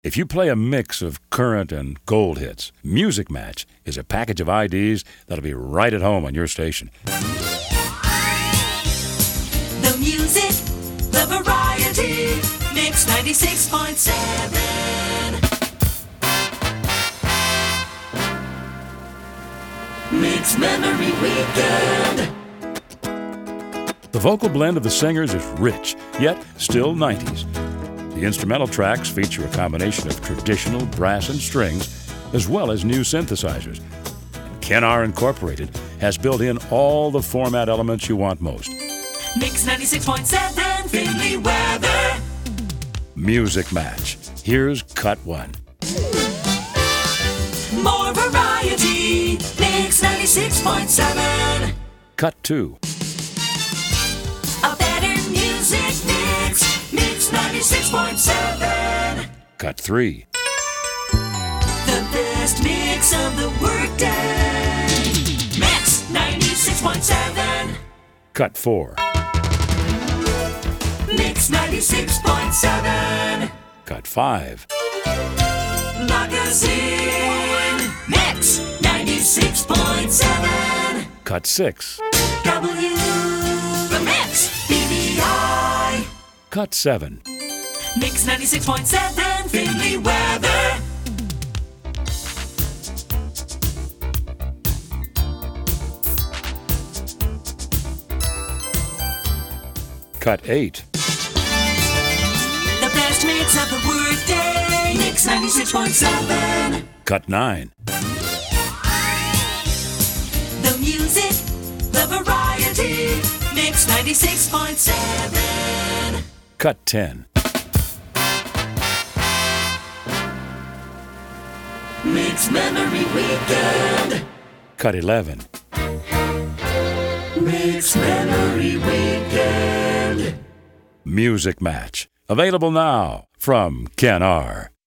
If you play a mix of current and gold hits, Music Match is a package of IDs that'll be right at home on your station. The music, the variety, Mix 96.7. Mix Memory Weekend. The vocal blend of the singers is rich, yet still 90s. The instrumental tracks feature a combination of traditional brass and strings, as well as new synthesizers. And Ken R Incorporated has built in all the format elements you want most. Mix 96.7, Finley Weather. Music Match. Here's Cut 1. More variety, Mix 96.7. Cut 2. A better music mix, Mix 96.7. Cut 3. The best mix of the workday, Mix 96.7. Cut 4. Mix 96.7. Cut 5. Lock us in, Mix 96.7. Cut 6. W, the Mix, BBI. Cut 7. Mix 96.7, Finley Weather. Cut 8. The best mix of the workday, Mix 96.7. Cut 9. The music, the variety, Mix 96.7. Cut 10. Mix Memory Weekend. Cut 11. Mix Memory Weekend. Music Match. Available now from Ken R.